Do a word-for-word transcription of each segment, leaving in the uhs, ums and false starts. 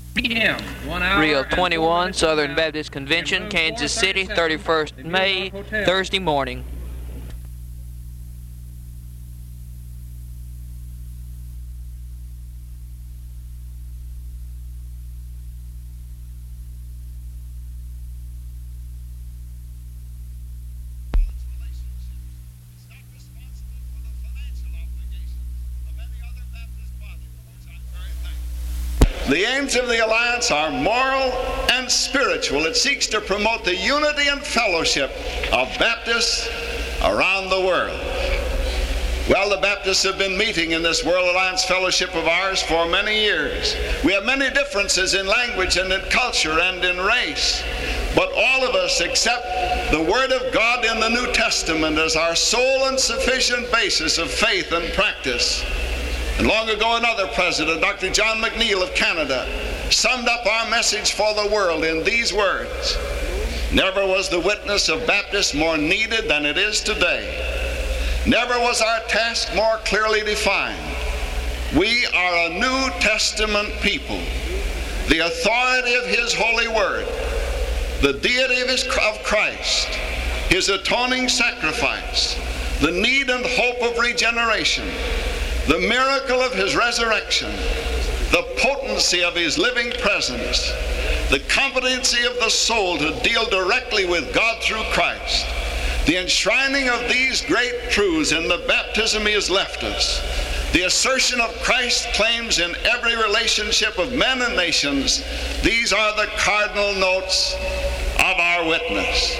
Rio twenty-one, Southern Baptist Convention, Kansas City, thirty-first May, Thursday morning. The aims of the Alliance are moral and spiritual. It seeks to promote the unity and fellowship of Baptists around the world. Well, the Baptists have been meeting in this World Alliance Fellowship of ours for many years. We have many differences in language and in culture and in race, but all of us accept the Word of God in the New Testament as our sole and sufficient basis of faith and practice. And long ago, another president, Doctor John McNeill of Canada, summed up our message for the world in these words: "Never was the witness of Baptists more needed than it is today. Never was our task more clearly defined. We are a New Testament people. The authority of His holy word, the deity of, his, of Christ, His atoning sacrifice, the need and hope of regeneration, the miracle of His resurrection, the potency of His living presence, the competency of the soul to deal directly with God through Christ, the enshrining of these great truths in the baptism He has left us, the assertion of Christ's claims in every relationship of men and nations, these are the cardinal notes of our witness."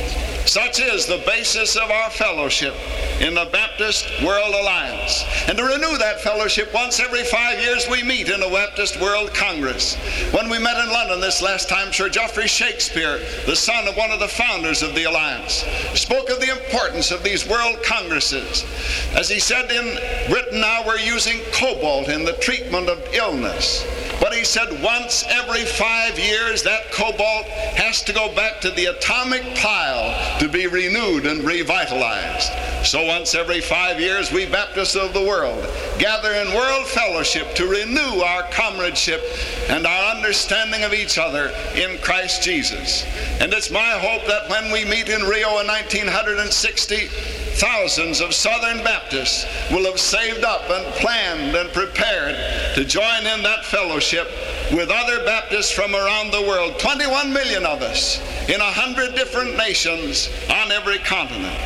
Such is the basis of our fellowship in the Baptist World Alliance. And to renew that fellowship, once every five years we meet in a Baptist World Congress. When we met in London this last time, Sir Geoffrey Shakespeare, the son of one of the founders of the Alliance, spoke of the importance of these World Congresses. As he said, in Britain now we're using cobalt in the treatment of illness. But he said once every five years that cobalt has to go back to the atomic pile to be renewed and revitalized. So once every five years we Baptists of the world gather in world fellowship to renew our comradeship and our understanding of each other in Christ Jesus. And it's my hope that when we meet in Rio in nineteen sixty, thousands of Southern Baptists will have saved up and planned and prepared to join in that fellowship with other Baptists from around the world, twenty-one million of us in a hundred different nations on every continent.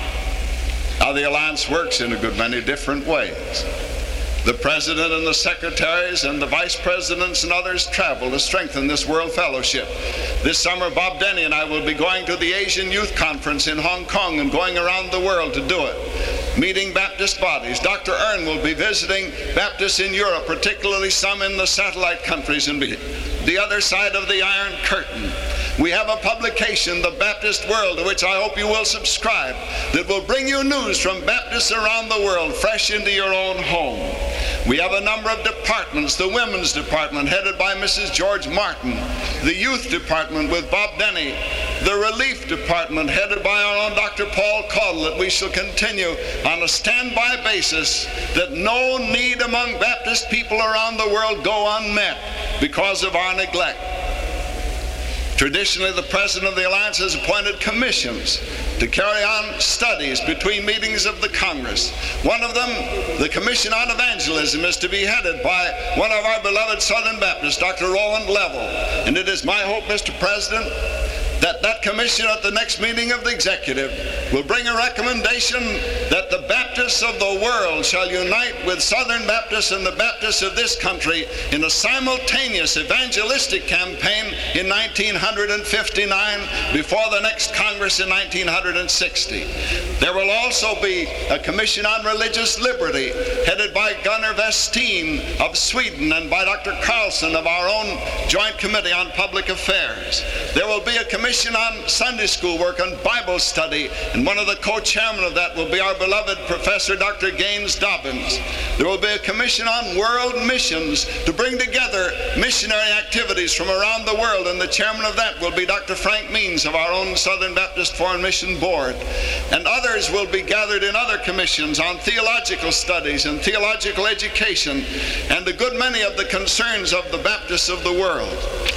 Now, the Alliance works in a good many different ways. The President and the Secretaries and the Vice Presidents and others travel to strengthen this World Fellowship. This summer, Bob Denny and I will be going to the Asian Youth Conference in Hong Kong and going around the world to do it, meeting Baptist bodies. Doctor Earn will be visiting Baptists in Europe, particularly some in the satellite countries and the other side of the Iron Curtain. We have a publication, The Baptist World, to which I hope you will subscribe, that will bring you news from Baptists around the world fresh into your own home. We have a number of departments: the Women's Department, headed by Missus George Martin; the Youth Department with Bob Denny; the Relief Department, headed by our own Doctor Paul Caudle, that we shall continue on a standby basis, that no need among Baptist people around the world go unmet because of our neglect. Traditionally, the President of the Alliance has appointed commissions to carry on studies between meetings of the Congress. One of them, the Commission on Evangelism, is to be headed by one of our beloved Southern Baptists, Doctor Roland Level. And it is my hope, Mister President, that that commission at the next meeting of the Executive will bring a recommendation that the Baptists of the world shall unite with Southern Baptists and the Baptists of this country in a simultaneous evangelistic campaign in nineteen fifty-nine before the next Congress in nineteen sixty. There will also be a Commission on Religious Liberty headed by Gunnar Westin of Sweden and by Doctor Carlson of our own Joint Committee on Public Affairs. There will be a Commission commission on Sunday school work and Bible study, and one of the co-chairmen of that will be our beloved Professor Doctor Gaines Dobbins. There will be a commission on world missions to bring together missionary activities from around the world, and the chairman of that will be Doctor Frank Means of our own Southern Baptist Foreign Mission Board. And others will be gathered in other commissions on theological studies and theological education and a good many of the concerns of the Baptists of the world.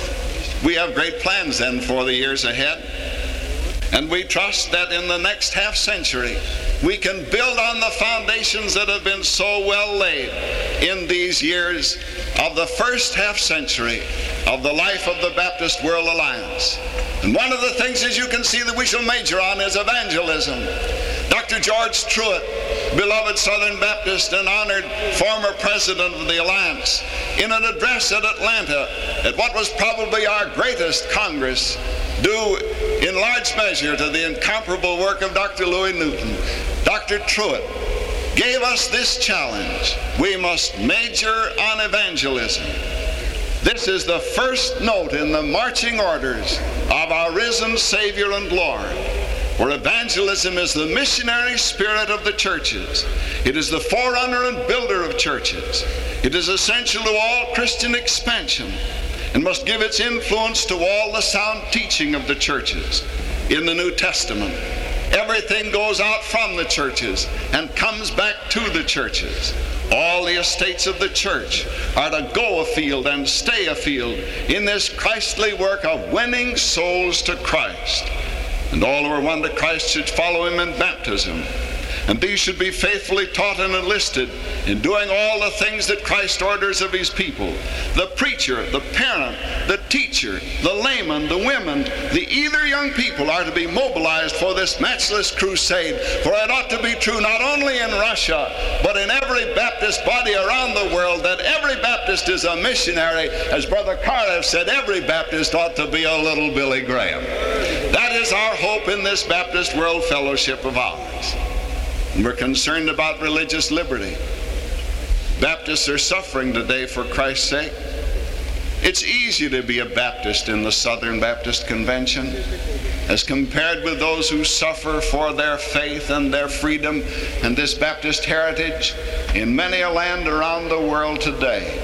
We have great plans then for the years ahead, and we trust that in the next half century we can build on the foundations that have been so well laid in these years of the first half century of the life of the Baptist World Alliance. And one of the things, as you can see, that we shall major on is evangelism. Doctor George Truett, beloved Southern Baptist and honored former president of the Alliance, in an address at Atlanta at what was probably our greatest Congress, due in large measure to the incomparable work of Doctor Louis Newton, Doctor Truett gave us this challenge: we must major on evangelism. This is the first note in the marching orders of our risen Savior and Lord, for evangelism is the missionary spirit of the churches. It is the forerunner and builder of churches. It is essential to all Christian expansion and must give its influence to all the sound teaching of the churches. In the New Testament, everything goes out from the churches and comes back to the churches. All the estates of the church are to go afield and stay afield in this Christly work of winning souls to Christ. And all who are won to Christ should follow him in baptism. And these should be faithfully taught and enlisted in doing all the things that Christ orders of his people. The preacher, the parent, the teacher, the layman, the women, the either young people are to be mobilized for this matchless crusade. For it ought to be true not only in Russia, but in every Baptist body around the world, that every Baptist is a missionary. As Brother Cardiff said, every Baptist ought to be a little Billy Graham. That is our hope in this Baptist World Fellowship of ours. And we're concerned about religious liberty. Baptists are suffering today for Christ's sake. It's easy to be a Baptist in the Southern Baptist Convention as compared with those who suffer for their faith and their freedom and this Baptist heritage in many a land around the world today.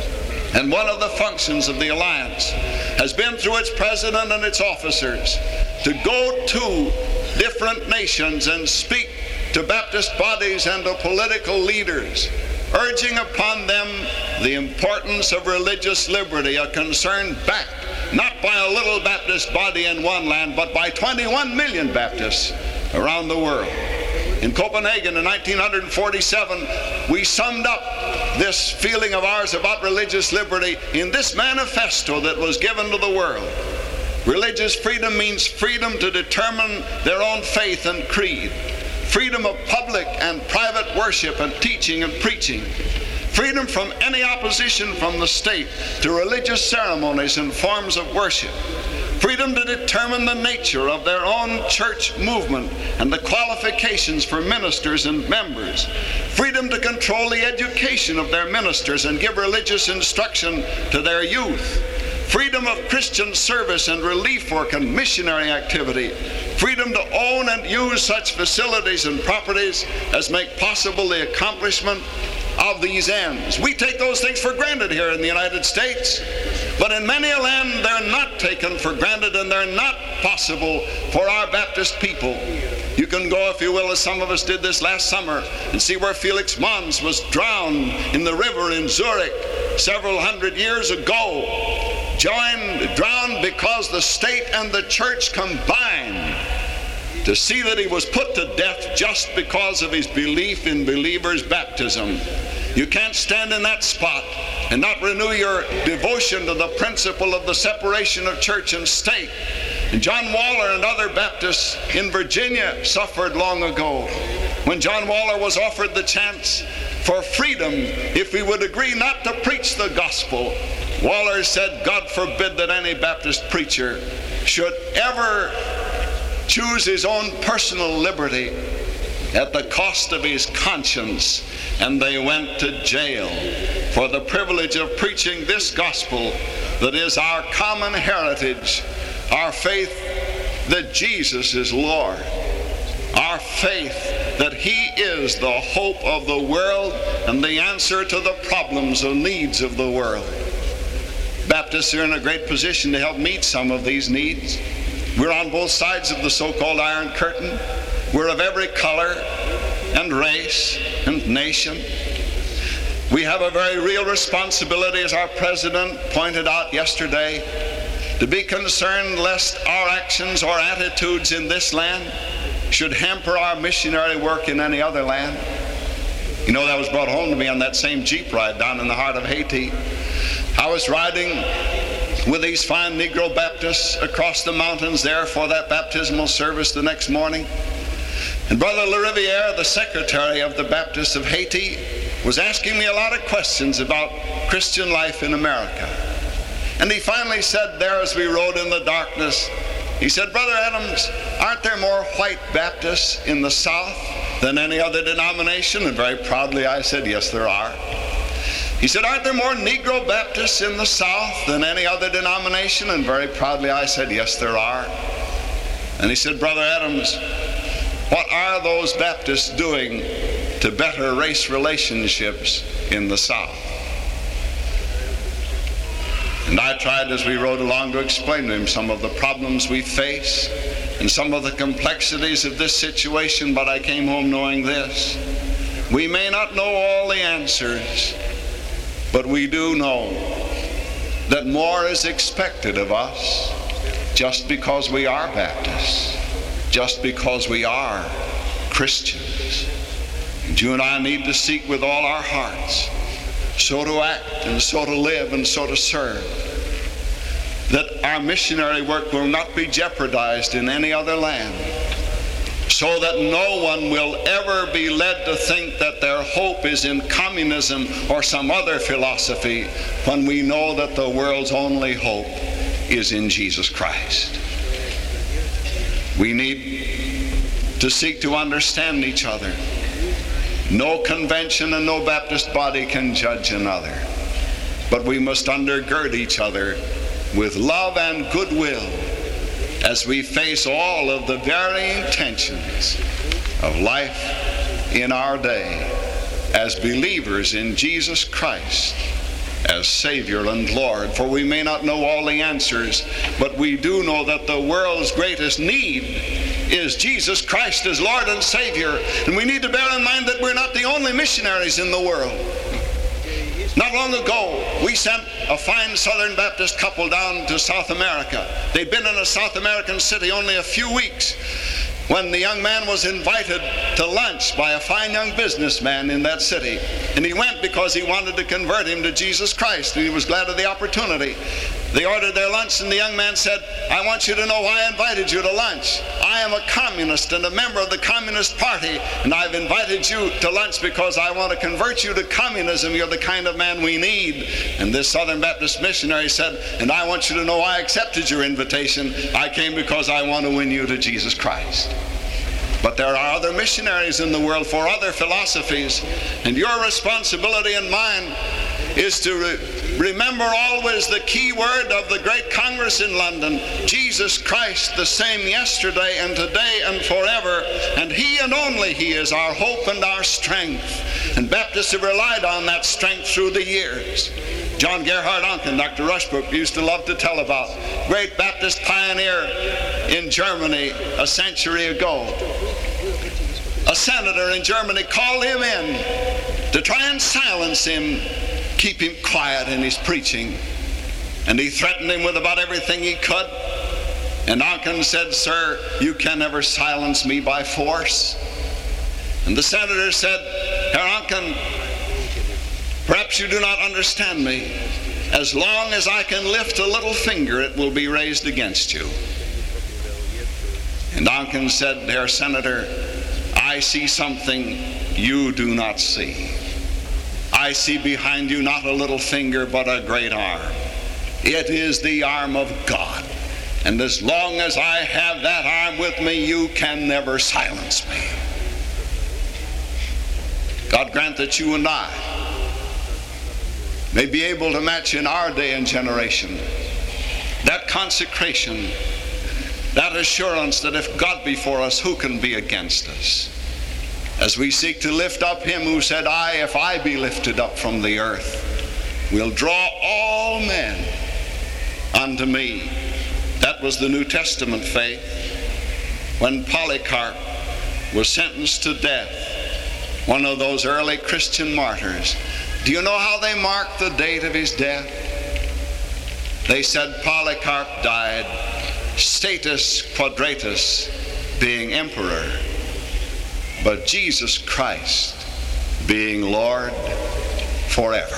And one of the functions of the Alliance has been, through its president and its officers, to go to different nations and speak to Baptist bodies and to political leaders, urging upon them the importance of religious liberty, a concern backed not by a little Baptist body in one land, but by twenty-one million Baptists around the world. In Copenhagen in nineteen forty-seven, we summed up this feeling of ours about religious liberty in this manifesto that was given to the world. Religious freedom means freedom to determine their own faith and creed, freedom of public and private worship and teaching and preaching, freedom from any opposition from the state to religious ceremonies and forms of worship, freedom to determine the nature of their own church movement and the qualifications for ministers and members, freedom to control the education of their ministers and give religious instruction to their youth, freedom of Christian service and relief work and missionary activity, freedom to own and use such facilities and properties as make possible the accomplishment of these ends. We take those things for granted here in the United States, but in many a land they're not taken for granted and they're not possible for our Baptist people. You can go, if you will, as some of us did this last summer, and see where Felix Mons was drowned in the river in Zurich several hundred years ago. Joined, drowned because the state and the church combined to see that he was put to death just because of his belief in believers' baptism. You can't stand in that spot and not renew your devotion to the principle of the separation of church and state. And John Waller and other Baptists in Virginia suffered long ago when John Waller was offered the chance for freedom if he would agree not to preach the gospel. Waller said, God forbid that any Baptist preacher should ever choose his own personal liberty at the cost of his conscience. And they went to jail for the privilege of preaching this gospel that is our common heritage, our faith that Jesus is Lord. Our faith that He is the hope of the world and the answer to the problems and needs of the world. Baptists are in a great position to help meet some of these needs. We're on both sides of the so-called Iron Curtain. We're of every color and race and nation. We have a very real responsibility, as our president pointed out yesterday, to be concerned lest our actions or attitudes in this land should hamper our missionary work in any other land. You know, that was brought home to me on that same Jeep ride down in the heart of Haiti. I was riding with these fine Negro Baptists across the mountains there for that baptismal service the next morning. And Brother LaRiviere, the secretary of the Baptists of Haiti, was asking me a lot of questions about Christian life in America. And he finally said there as we rode in the darkness, he said, Brother Adams, aren't there more white Baptists in the South than any other denomination? And very proudly I said, yes, there are. He said, aren't there more Negro Baptists in the South than any other denomination? And very proudly I said, yes, there are. And he said, Brother Adams, what are those Baptists doing to better race relationships in the South? And I tried as we rode along to explain to him some of the problems we face and some of the complexities of this situation, but I came home knowing this. We may not know all the answers, but we do know that more is expected of us just because we are Baptists, just because we are Christians. And you and I need to seek with all our hearts so to act and so to live and so to serve that our missionary work will not be jeopardized in any other land, so that no one will ever be led to think that their hope is in communism or some other philosophy when we know that the world's only hope is in Jesus Christ. We need to seek to understand each other. No convention and no Baptist body can judge another, but we must undergird each other with love and goodwill as we face all of the varying tensions of life in our day as believers in Jesus Christ as Savior and Lord. For we may not know all the answers, but we do know that the world's greatest need is Jesus Christ as Lord and Savior. And we need to bear in mind that we're not the only missionaries in the world. Not long ago, we sent a fine Southern Baptist couple down to South America. They'd been in a South American city only a few weeks when the young man was invited to lunch by a fine young businessman in that city. And he went because he wanted to convert him to Jesus Christ, and he was glad of the opportunity. They ordered their lunch, and the young man said, I want you to know why I invited you to lunch. I am a communist and a member of the Communist Party, and I've invited you to lunch because I want to convert you to communism. You're the kind of man we need. And this Southern Baptist missionary said, and I want you to know I accepted your invitation. I came because I want to win you to Jesus Christ. But there are other missionaries in the world for other philosophies, and your responsibility and mine is to re- remember always the key word of the great Congress in London: Jesus Christ, the same yesterday and today and forever, and He and only He is our hope and our strength. And Baptists have relied on that strength through the years. John Gerhard Oncken, Doctor Rushbrook used to love to tell about, great Baptist pioneer in Germany a century ago. A senator in Germany called him in to try and silence him, keep him quiet in his preaching. And he threatened him with about everything he could. And Oncken said, sir, you can never silence me by force. And the senator said, Herr Oncken, perhaps you do not understand me. As long as I can lift a little finger, it will be raised against you. And Oncken said, Herr Senator, I see something you do not see. I see behind you not a little finger, but a great arm. It is the arm of God. And as long as I have that arm with me, you can never silence me. God grant that you and I may be able to match in our day and generation that consecration that assurance that if God be for us, who can be against us? As we seek to lift up him who said, I, if I be lifted up from the earth, will draw all men unto me. That was the New Testament faith. When Polycarp was sentenced to death, one of those early Christian martyrs, do you know how they marked the date of his death? They said Polycarp died status quadratus, being emperor, but Jesus Christ being Lord forever.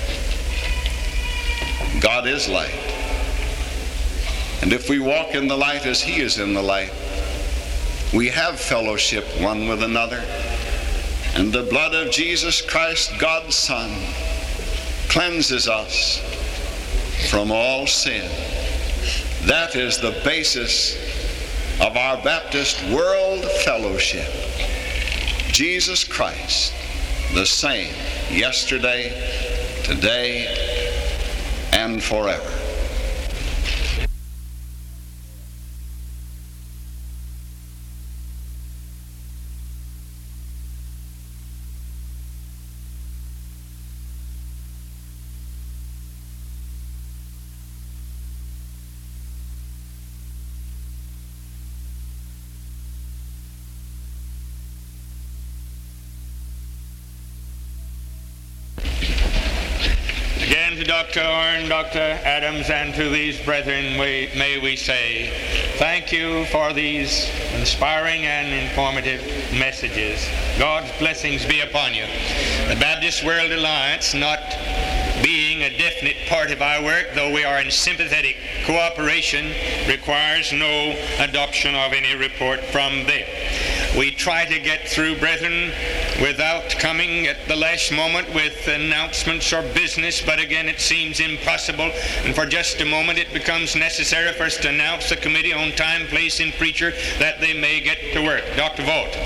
God is light. And if we walk in the light as he is in the light, we have fellowship one with another. And the blood of Jesus Christ, God's Son, cleanses us from all sin. That is the basis of our Baptist world fellowship. Jesus Christ, the same yesterday, today, and forever. Again to Doctor Orne, Doctor Adams, and to these brethren, we, may we say, thank you for these inspiring and informative messages. God's blessings be upon you. The Baptist World Alliance, not being a definite part of our work, though we are in sympathetic cooperation, requires no adoption of any report from them. We try to get through, brethren, without coming at the last moment with announcements or business, but again it seems impossible, and for just a moment it becomes necessary for us to announce the committee on time, place, and preacher that they may get to work. Doctor Vogt.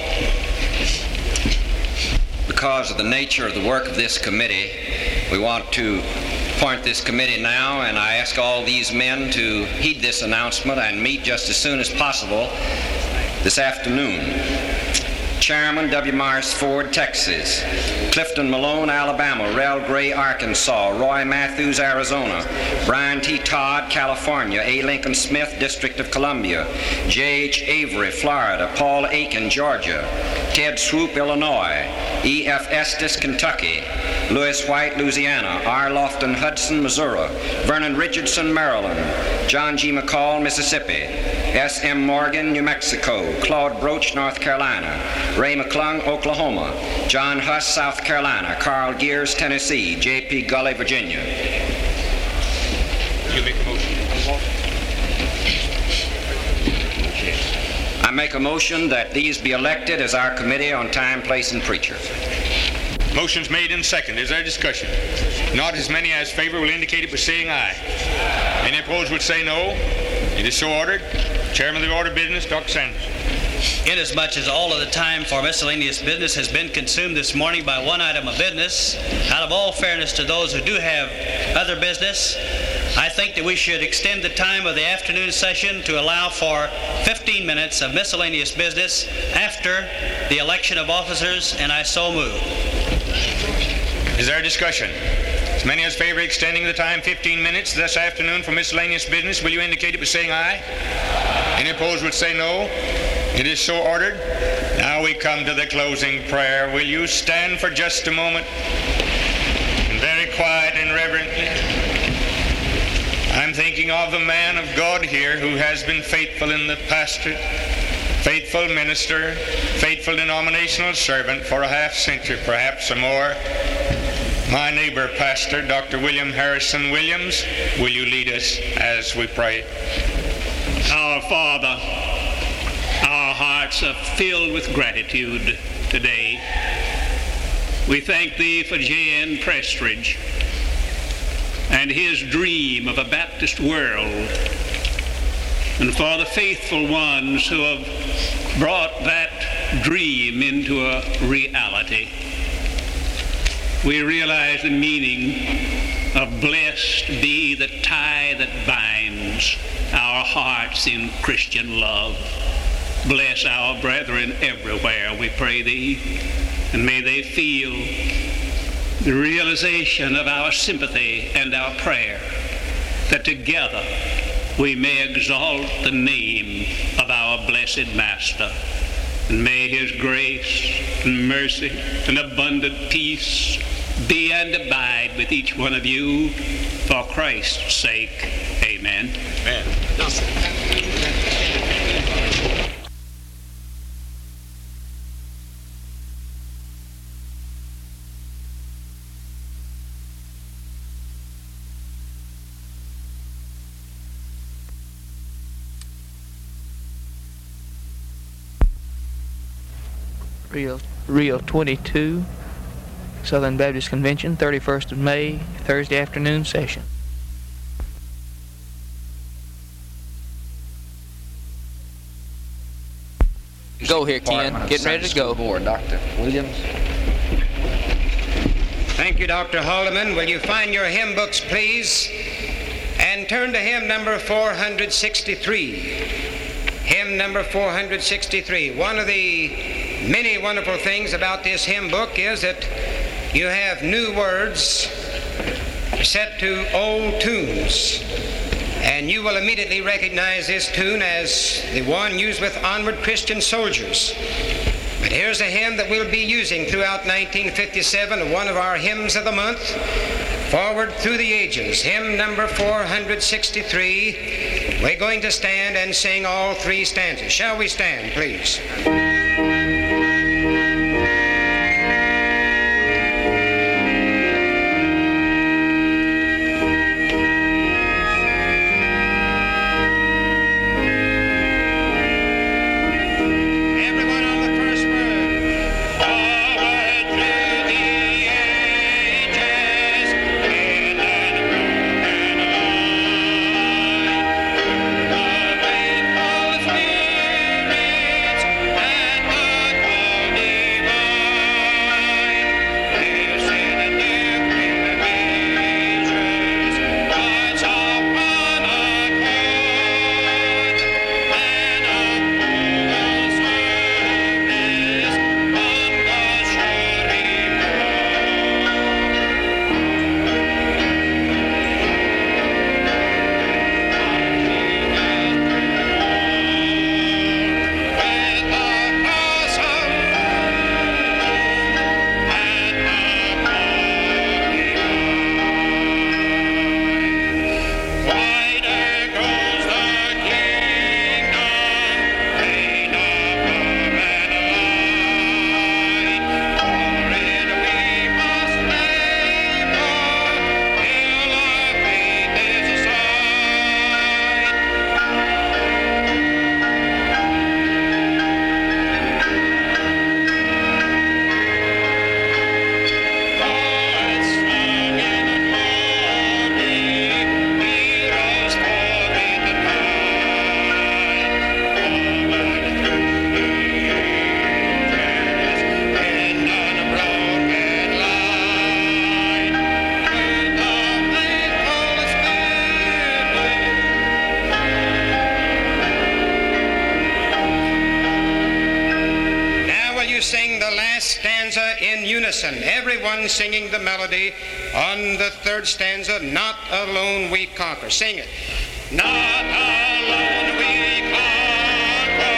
Because of the nature of the work of this committee, we want to appoint this committee now, and I ask all these men to heed this announcement and meet just as soon as possible this afternoon. Chairman W. Morris Ford, Texas. Clifton Malone, Alabama. Rel Gray, Arkansas. Roy Matthews, Arizona. Brian T. Todd, California. A. Lincoln Smith, District of Columbia. J H. Avery, Florida. Paul Aiken, Georgia. Ted Swoop, Illinois. E F. Estes, Kentucky. Lewis White, Louisiana. R. Lofton Hudson, Missouri. Vernon Richardson, Maryland. John G. McCall, Mississippi. S. M. Morgan, New Mexico. Claude Broach, North Carolina. Ray McClung, Oklahoma. John Huss, South Carolina. Carl Gears, Tennessee. J P. Gully, Virginia. You make a motion. I make a motion that these be elected as our committee on time, place, and preacher. Motion's made and seconded. Is there discussion? Not as many as favor will indicate it by saying aye. Any opposed would say no. It is so ordered. Chairman of the Order of Business, Doctor Sanders. Inasmuch as all of the time for miscellaneous business has been consumed this morning by one item of business, out of all fairness to those who do have other business, I think that we should extend the time of the afternoon session to allow for fifteen minutes of miscellaneous business after the election of officers, and I so move. Is there a discussion? As many as favor extending the time fifteen minutes this afternoon for miscellaneous business, will you indicate it by saying aye? Any opposed would say no. It is so ordered. Now we come to the closing prayer. Will you stand for just a moment and very quiet and reverently? I'm thinking of the man of God here who has been faithful in the pastorate, faithful minister, faithful denominational servant for a half century, perhaps or more. My neighbor pastor, Doctor William Harrison Williams, will you lead us as we pray? Our Father, our hearts are filled with gratitude today. We thank Thee for J N Prestridge and his dream of a Baptist world, and for the faithful ones who have brought that dream into a reality. We realize the meaning of blessed be the tie that binds our hearts in Christian love. Bless our brethren everywhere, we pray thee, and may they feel the realization of our sympathy and our prayer, that together we may exalt the name of our blessed Master. And may his grace and mercy and abundant peace be and abide with each one of you for Christ's sake. Amen. Amen. Rio, Rio twenty-two, Southern Baptist Convention, thirty-first of May, Thursday afternoon session. Go here, Ken. Getting ready to go. Board, Doctor Williams. Thank you, Doctor Haldeman. Will you find your hymn books, please, and turn to hymn number four hundred sixty-three. Hymn number four hundred sixty-three. One of the many wonderful things about this hymn book is that you have new words set to old tunes, and you will immediately recognize this tune as the one used with Onward Christian Soldiers. But here's a hymn that we'll be using throughout nineteen fifty-seven, one of our hymns of the month, Forward Through the Ages, hymn number four hundred sixty-three. We're going to stand and sing all three stanzas. Shall we stand, please? Everyone singing the melody on the third stanza, Not Alone We Conquer. Sing it. Not alone we conquer,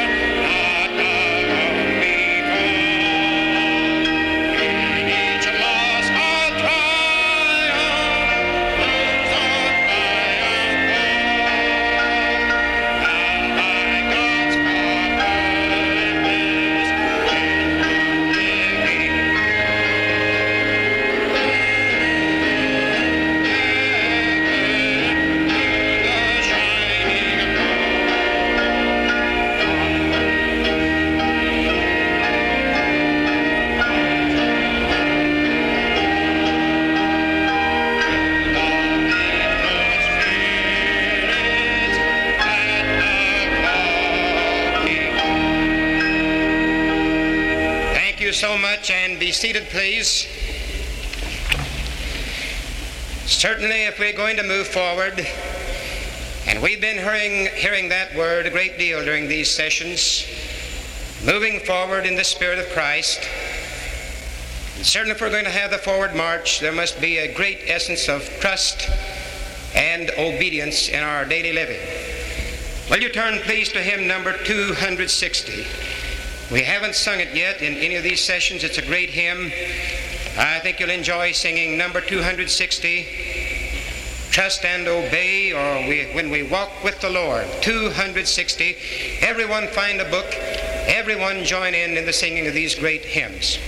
not alone we fall. In each loss or triumph, lose or triumph all. And by God's purpose, in living so much, and be seated, please. Certainly, if we're going to move forward, and we've been hearing, hearing that word a great deal during these sessions, moving forward in the Spirit of Christ, and certainly if we're going to have the forward march, there must be a great essence of trust and obedience in our daily living. Will you turn please to hymn number two hundred sixty. We haven't sung it yet in any of these sessions. It's a great hymn. I think you'll enjoy singing number two hundred sixty, Trust and Obey, or we, When We Walk with the Lord, two hundred sixty. Everyone find a book. Everyone join in in the singing of these great hymns.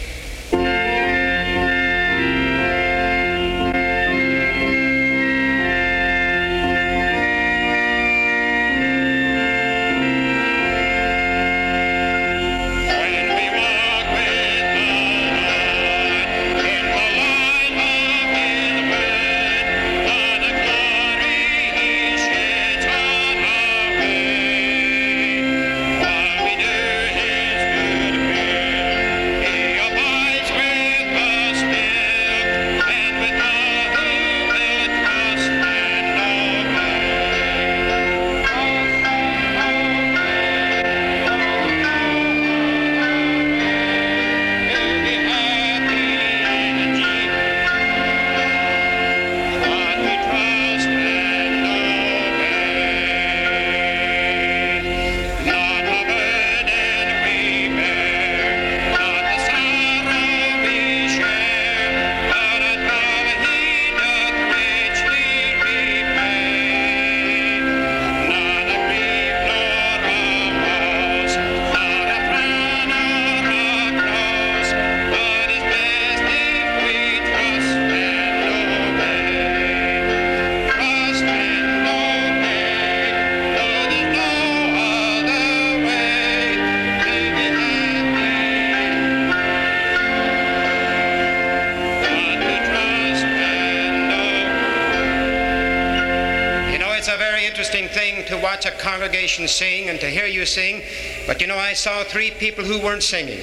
A congregation sing and to hear you sing, but you know, I saw three people who weren't singing,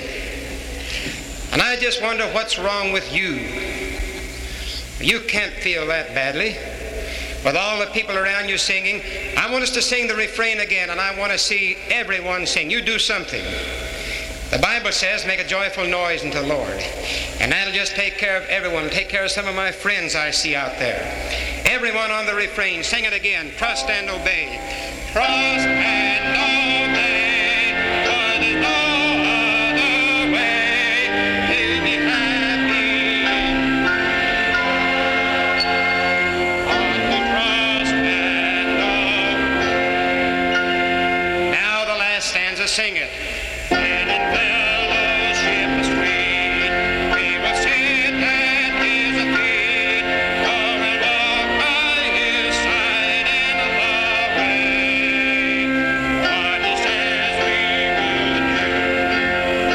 and I just wonder what's wrong with you. You can't feel that badly with all the people around you singing. I want us to sing the refrain again, and I want to see everyone sing. You do something. The Bible says make a joyful noise unto the Lord, and that'll just take care of everyone. Take care of some of my friends I see out there. Everyone on the refrain, sing it again. Trust and obey. Trust and obey, for there's no other way to be happy. On to trust and obey. Now the last stanza, sing it. And in fellowship sweet, we will sit at his feet, or we'll walk by his side in the way. What he says we will do.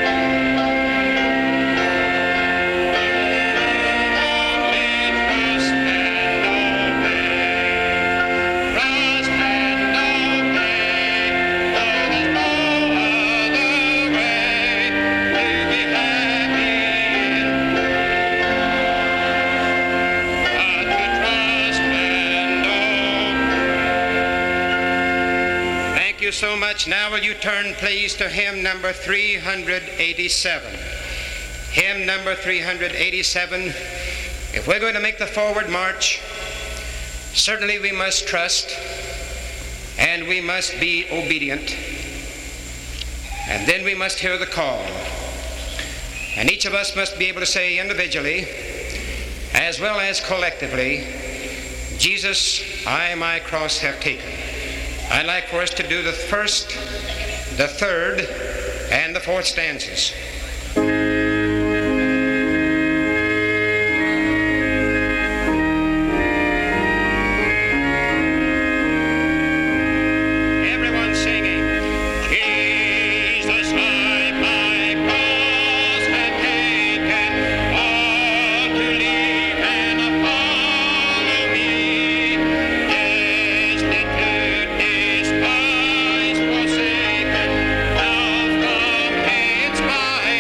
Only trust and obey. Trust and obey, for there's no other way to be happy but to trust and obey. Thank you so much. Now will you turn please to hymn number three hundred eighty-seven. Hymn number three hundred eighty-seven. If we're going to make the forward march, certainly we must trust and we must be obedient. And then we must hear the call. And each of us must be able to say individually, as well as collectively, Jesus, I my cross have taken. I'd like for us to do the first, the third, and the fourth stanzas. Everyone singing. Jesus, I my cross have taken, all to leave and follow me. Destitute, despised, forsaken, now from hence my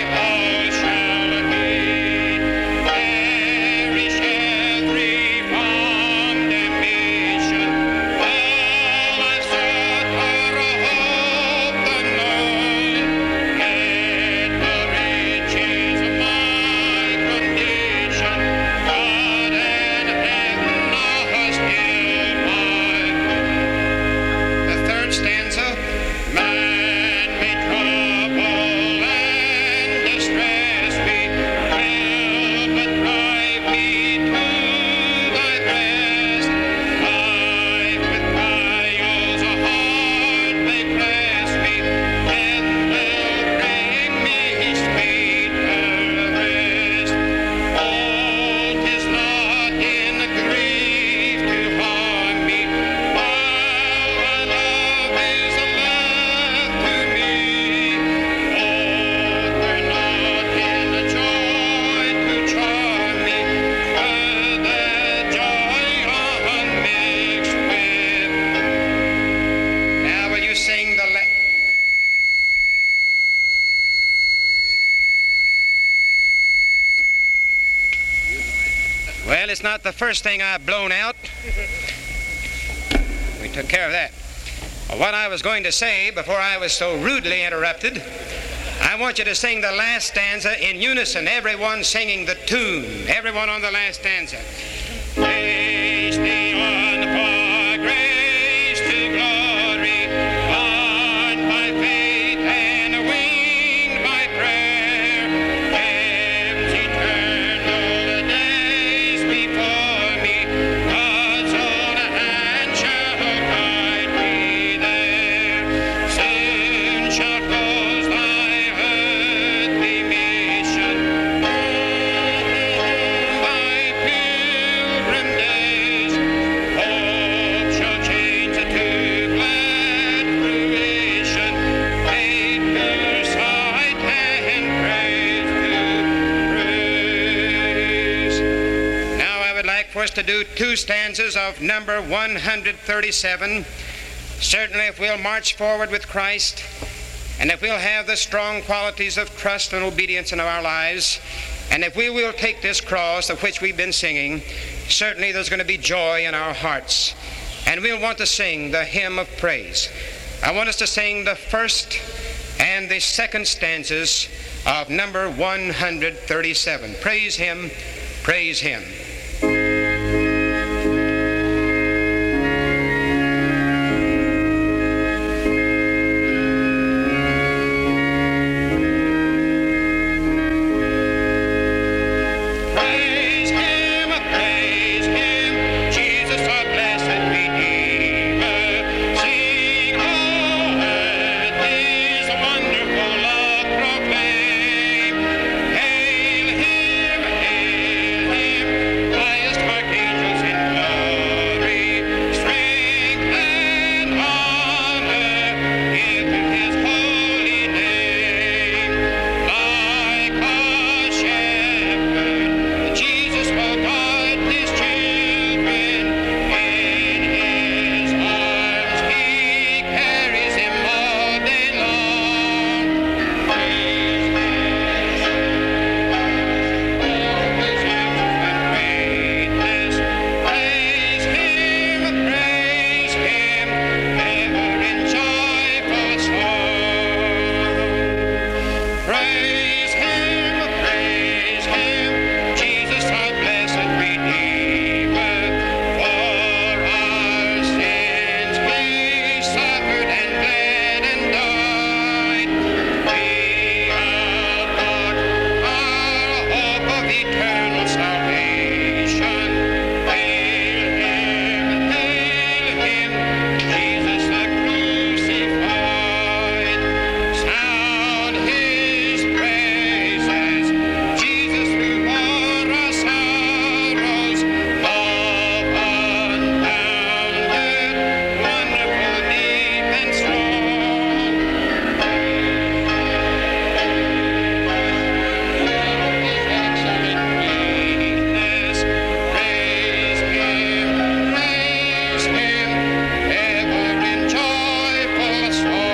Well, it's not the first thing I've blown out. We took care of that. What I was going to say before I was so rudely interrupted, I want you to sing the last stanza in unison, everyone singing the tune, everyone on the last stanza. Praise thee on for grace to glory, won by faith and winged by prayer. Heaven's eternal days before me, God's own hand shall guide me there. Soon shall close thy earthly mission, by pilgrim days. Hope shall change it to glad fruition, faith to sight and praise to praise. Now I would like for us to do two stanzas of number one hundred thirty-seven. Certainly if we'll march forward with Christ, and if we'll have the strong qualities of trust and obedience in our lives, and if we will take this cross of which we've been singing, certainly there's going to be joy in our hearts. And we'll want to sing the hymn of praise. I want us to sing the first and the second stanzas of number one hundred thirty-seven. Praise Him, praise Him. Praise Him, praise Him, Jesus our blessed Redeemer. Sing, all earth His wonderful love proclaim. Hail Him, hail Him, highest archangels in glory. Strength and honor give to His holy name. Like a shepherd, Jesus will guide His children. In His arms He carries them all day long. Praise greatness. Praise Him, praise Him, ever in joyful song. Praise Him, praise Him, Jesus our blessed Redeemer. For our sins He suffered and bled and died. We are Lord, our hope of eternal salvation. Hail Him, hail Him, Jesus the crucified. Sound His praises, Jesus who bore our sorrows. Love unbounded, wonderful, deep and strong. Greatness, praise Him, praise Him, ever in joyful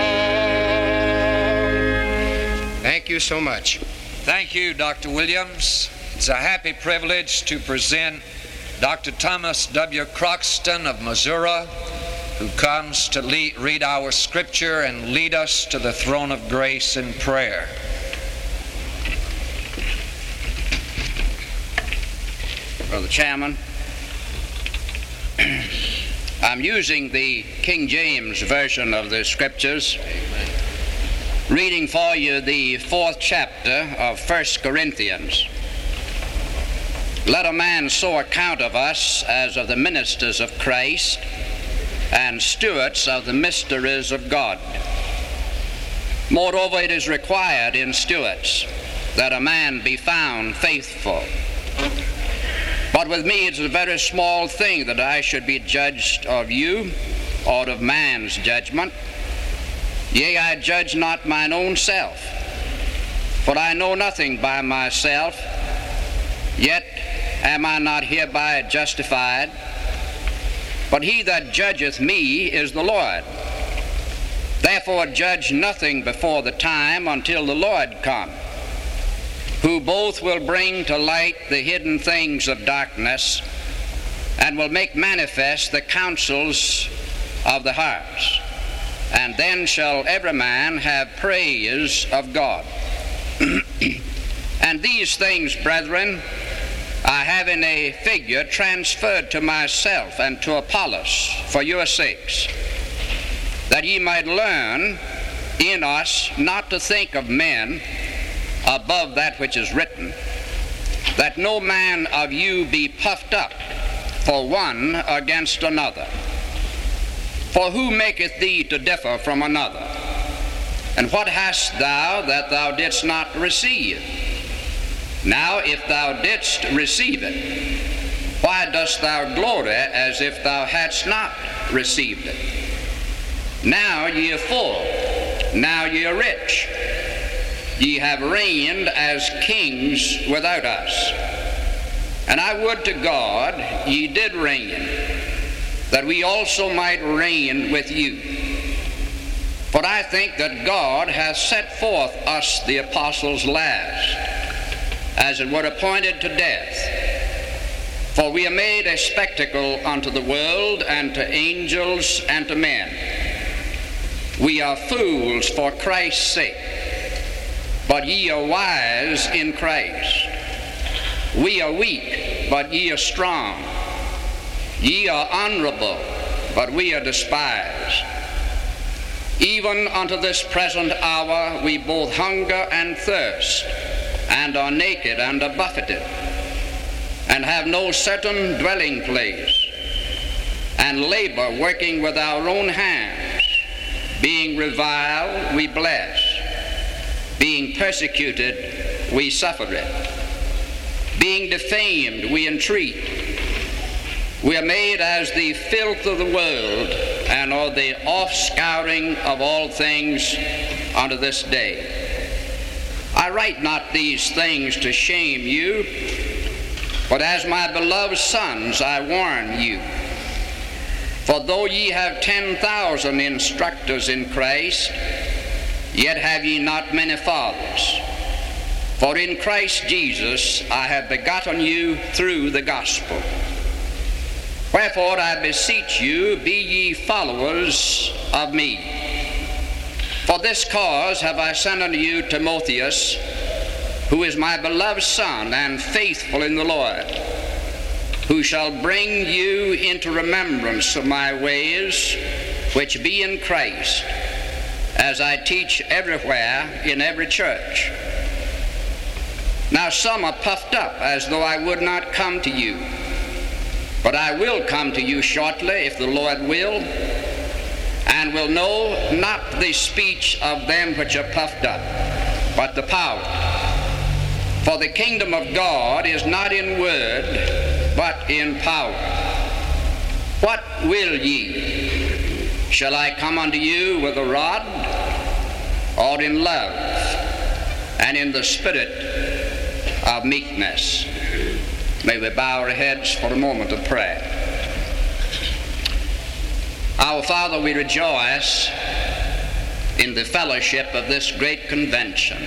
song. Thank you so much. Thank you, Doctor Williams. It's a happy privilege to present Doctor Thomas W. Croxton of Missouri, who comes to lead, read our scripture and lead us to the throne of grace in prayer. Brother Chairman, I'm using the King James Version of the Scriptures, reading for you the fourth chapter of First Corinthians. Let a man so account of us as of the ministers of Christ and stewards of the mysteries of God. Moreover, it is required in stewards that a man be found faithful. But with me it is a very small thing that I should be judged of you or of man's judgment. Yea, I judge not mine own self, for I know nothing by myself, yet am I not hereby justified. But he that judgeth me is the Lord. Therefore judge nothing before the time until the Lord come, who both will bring to light the hidden things of darkness and will make manifest the counsels of the hearts. And then shall every man have praise of God. And these things, brethren, I have in a figure transferred to myself and to Apollos for your sakes, that ye might learn in us not to think of men above that which is written, that no man of you be puffed up for one against another. For who maketh thee to differ from another? And what hast thou that thou didst not receive? Now if thou didst receive it, why dost thou glory as if thou hadst not received it? Now ye are full, now ye are rich. Ye have reigned as kings without us. And I would to God ye did reign, that we also might reign with you. For I think that God hath set forth us the apostles last, as it were appointed to death. For we are made a spectacle unto the world, and to angels, and to men. We are fools for Christ's sake, but ye are wise in Christ. We are weak, but ye are strong. Ye are honorable, but we are despised. Even unto this present hour we both hunger and thirst, and are naked and are buffeted, and have no certain dwelling place, and labor working with our own hands. Being reviled, we bless. Being persecuted, we suffer it. Being defamed, we entreat. We are made as the filth of the world, and are the offscouring of all things unto this day. I write not these things to shame you, but as my beloved sons I warn you. For though ye have ten thousand instructors in Christ, yet have ye not many fathers. For in Christ Jesus I have begotten you through the gospel. Wherefore I beseech you, be ye followers of me. For this cause have I sent unto you Timotheus, who is my beloved son and faithful in the Lord, who shall bring you into remembrance of my ways, which be in Christ, as I teach everywhere in every church. Now some are puffed up as though I would not come to you. But I will come to you shortly, if the Lord will, and will know not the speech of them which are puffed up, but the power. For the kingdom of God is not in word, but in power. What will ye? Shall I come unto you with a rod, or in love, and in the spirit of meekness? May we bow our heads for a moment of prayer. Our Father, we rejoice in the fellowship of this great convention.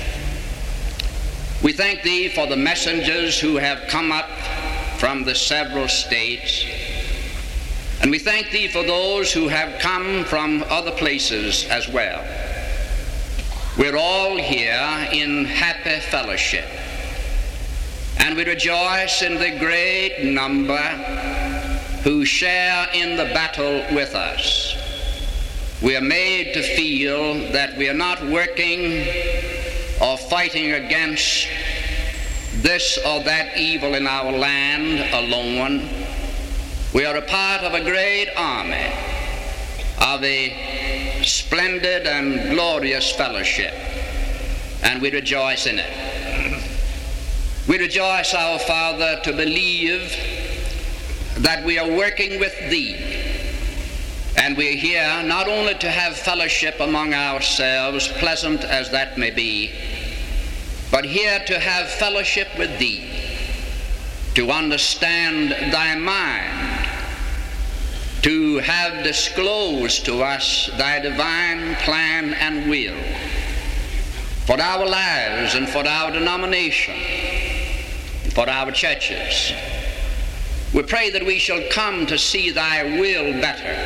We thank Thee for the messengers who have come up from the several states, and we thank Thee for those who have come from other places as well. We're all here in happy fellowship, and we rejoice in the great number who share in the battle with us. We are made to feel that we are not working or fighting against this or that evil in our land alone. We are a part of a great army, of a splendid and glorious fellowship, and we rejoice in it. We rejoice, our Father, to believe that we are working with Thee, and we are here not only to have fellowship among ourselves, pleasant as that may be, but here to have fellowship with Thee, to understand Thy mind, to have disclosed to us Thy divine plan and will. for our lives and for our denomination, for our churches. We pray that we shall come to see thy will better,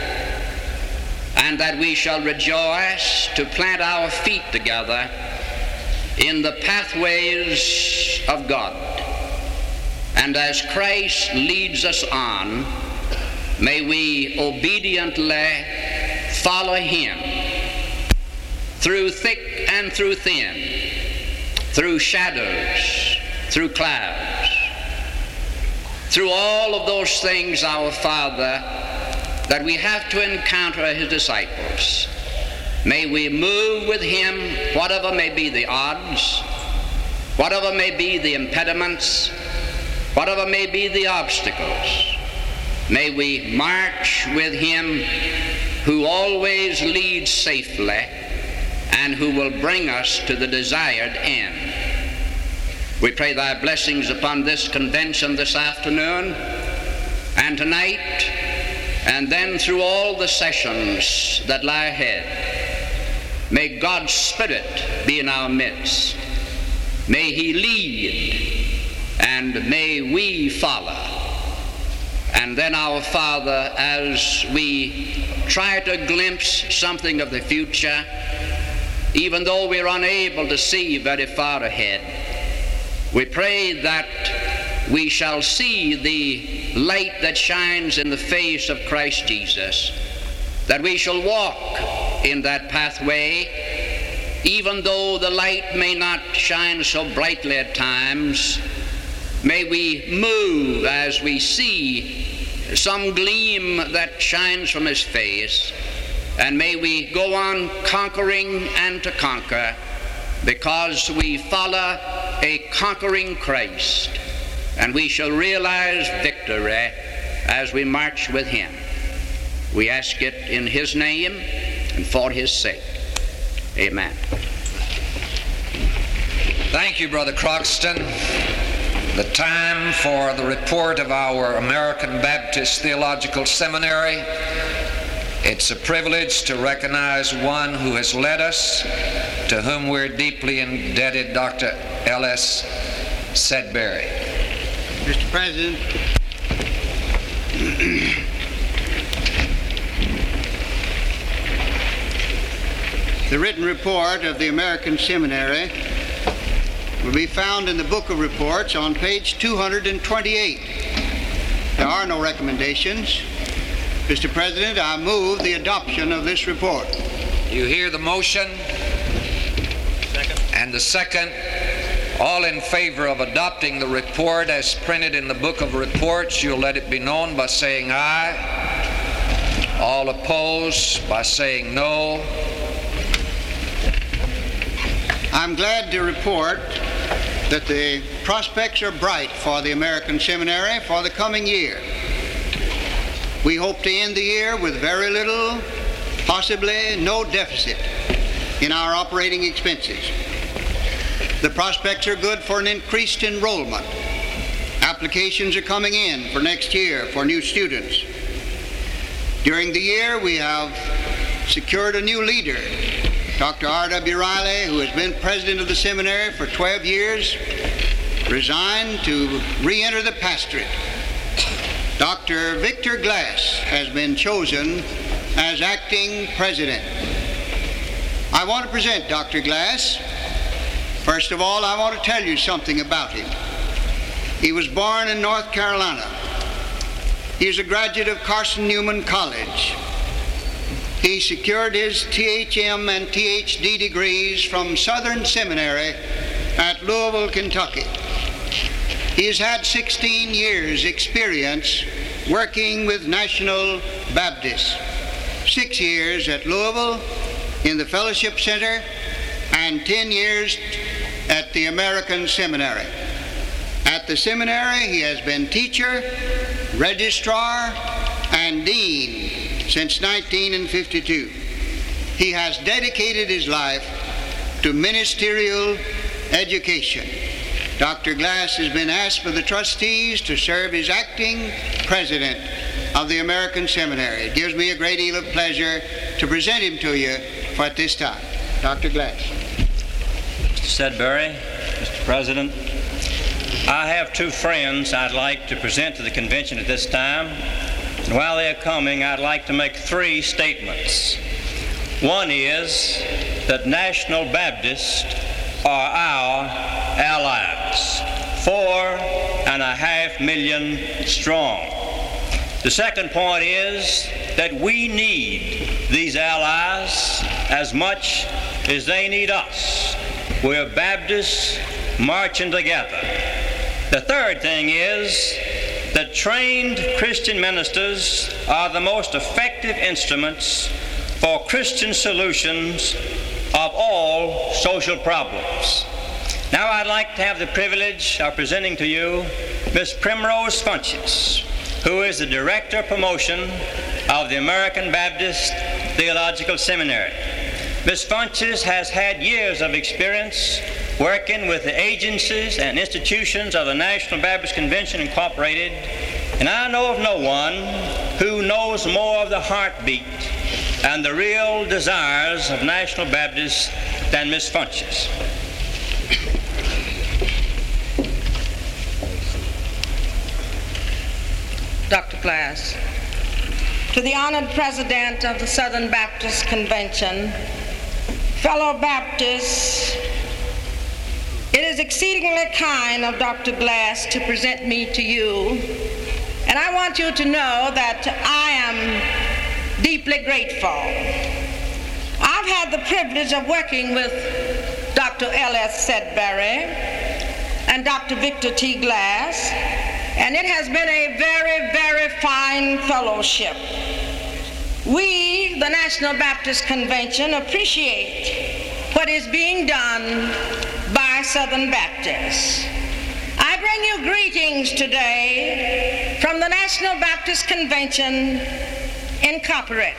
and that we shall rejoice to plant our feet together in the pathways of God. And as Christ leads us on, may we obediently follow him through thick and through thin, through shadows, through clouds, through all of those things, our Father, that we have to encounter as his disciples. May we move with him, whatever may be the odds, whatever may be the impediments, whatever may be the obstacles. May we march with him who always leads safely and who will bring us to the desired end. We pray thy blessings upon this convention this afternoon and tonight, and then through all the sessions that lie ahead. May God's Spirit be in our midst. May he lead, and may we follow. And then, our Father, as we try to glimpse something of the future, even though we're unable to see very far ahead, we pray that we shall see the light that shines in the face of Christ Jesus, that we shall walk in that pathway, even though the light may not shine so brightly at times. May we move as we see some gleam that shines from his face, and may we go on conquering and to conquer, because we follow a conquering Christ, and we shall realize victory as we march with him. We ask it in his name and for his sake. Amen. Thank you, Brother Croxton. The time for the report of our American Baptist Theological Seminary. It's a privilege to recognize one who has led us, to whom we're deeply indebted, Doctor L S Sedbury. Mister President, the written report of the American Seminary will be found in the Book of Reports on page two hundred twenty-eight. There are no recommendations. Mister President, I move the adoption of this report. You hear the motion? Second. And the second. All in favor of adopting the report as printed in the Book of Reports, you'll let it be known by saying aye. All opposed by saying no. I'm glad to report that the prospects are bright for the American Seminary for the coming year. We hope to end the year with very little, possibly no deficit in our operating expenses. The prospects are good for an increased enrollment. Applications are coming in for next year for new students. During the year, we have secured a new leader, Doctor R W Riley, who has been president of the seminary for twelve years, resigned to re-enter the pastorate. Doctor Victor Glass has been chosen as acting president. I want to present Doctor Glass. First of all, I want to tell you something about him. He was born in North Carolina. He is a graduate of Carson Newman College. He secured his T H M and T H D degrees from Southern Seminary at Louisville, Kentucky. He has had sixteen years experience working with National Baptists, six years at Louisville in the Fellowship Center, and ten years at the American Seminary. At the seminary, he has been teacher, registrar, and dean since nineteen fifty-two. He has dedicated his life to ministerial education. Doctor Glass has been asked by the trustees to serve as acting president of the American Seminary. It gives me a great deal of pleasure to present him to you for at this time. Doctor Glass. Mister Sedbury, Mister President, I have two friends I'd like to present to the convention at this time. And while they're coming, I'd like to make three statements. One is that National Baptists are our allies, four and a half million strong. The second point is that we need these allies as much as they need us. We're Baptists marching together. The third thing is that trained Christian ministers are the most effective instruments for Christian solutions of all social problems. Now I'd like to have the privilege of presenting to you Miss Primrose Funches, who is the Director of Promotion of the American Baptist Theological Seminary. Miss Funches has had years of experience working with the agencies and institutions of the National Baptist Convention Incorporated, and I know of no one who knows more of the heartbeat and the real desires of National Baptists than Miss Funches. Doctor Glass, to the honored President of the Southern Baptist Convention, fellow Baptists, it is exceedingly kind of Doctor Glass to present me to you, and I want you to know that I am deeply grateful. I've had the privilege of working with Doctor L S Sedbury and Doctor Victor T. Glass, and it has been a very, very fine fellowship. We, the National Baptist Convention, appreciate what is being done by Southern Baptists. I bring you greetings today from the National Baptist Convention Incorporated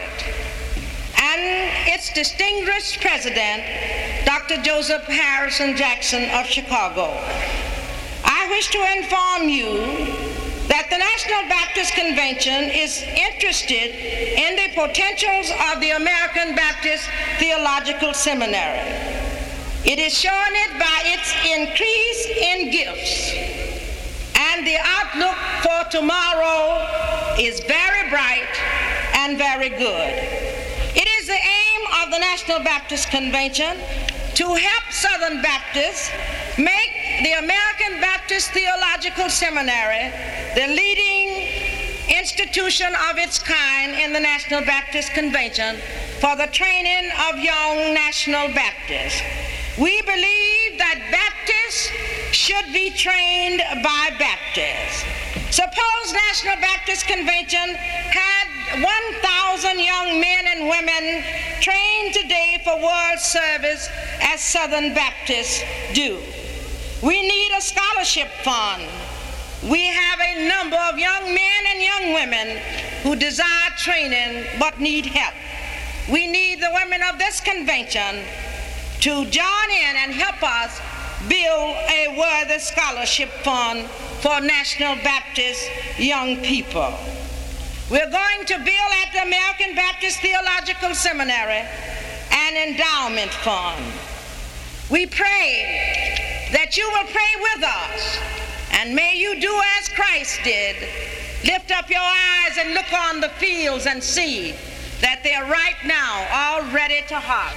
and its distinguished president, Doctor Joseph Harrison Jackson of Chicago. I wish to inform you that the National Baptist Convention is interested in the potentials of the American Baptist Theological Seminary. It is showing it by its increase in gifts, and the outlook for tomorrow is very bright and very good. It is the aim of the National Baptist Convention to help Southern Baptists make the American Baptist Theological Seminary the leading institution of its kind in the National Baptist Convention for the training of young National Baptists. We believe that Baptists should be trained by Baptists. Suppose National Baptist Convention had one thousand young men and women trained today for world service as Southern Baptists do. We need a scholarship fund. We have a number of young men and young women who desire training but need help. We need the women of this convention to join in and help us build a worthy scholarship fund for National Baptist young people. We're going to build at the American Baptist Theological Seminary an endowment fund. We pray that you will pray with us, and may you do as Christ did. Lift up your eyes and look on the fields and see that they're right now all ready to harvest.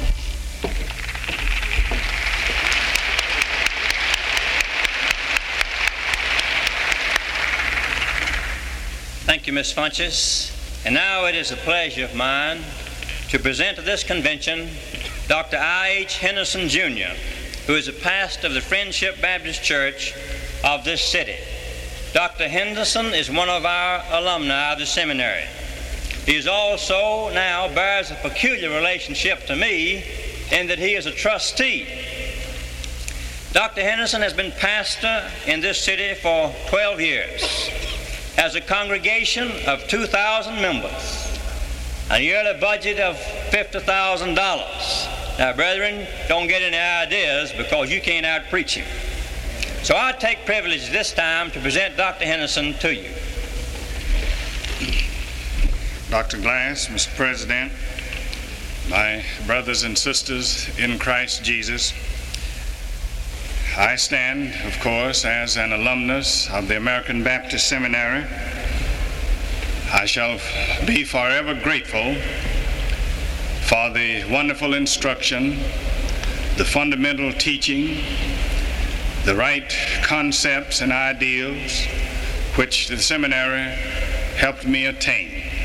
Thank you, Miz Funches. And now it is a pleasure of mine to present to this convention Doctor I H Henderson, Junior, who is a pastor of the Friendship Baptist Church of this city. Doctor Henderson is one of our alumni of the seminary. He is also now bears a peculiar relationship to me in that he is a trustee. Doctor Henderson has been pastor in this city for twelve years. Has a congregation of two thousand members, a yearly budget of fifty thousand dollars. Now, brethren, don't get any ideas because you can't out-preach him. So I take privilege this time to present Doctor Henderson to you. Doctor Glass, Mister President, my brothers and sisters in Christ Jesus, I stand, of course, as an alumnus of the American Baptist Seminary. I shall be forever grateful for the wonderful instruction, the fundamental teaching, the right concepts and ideals which the seminary helped me attain.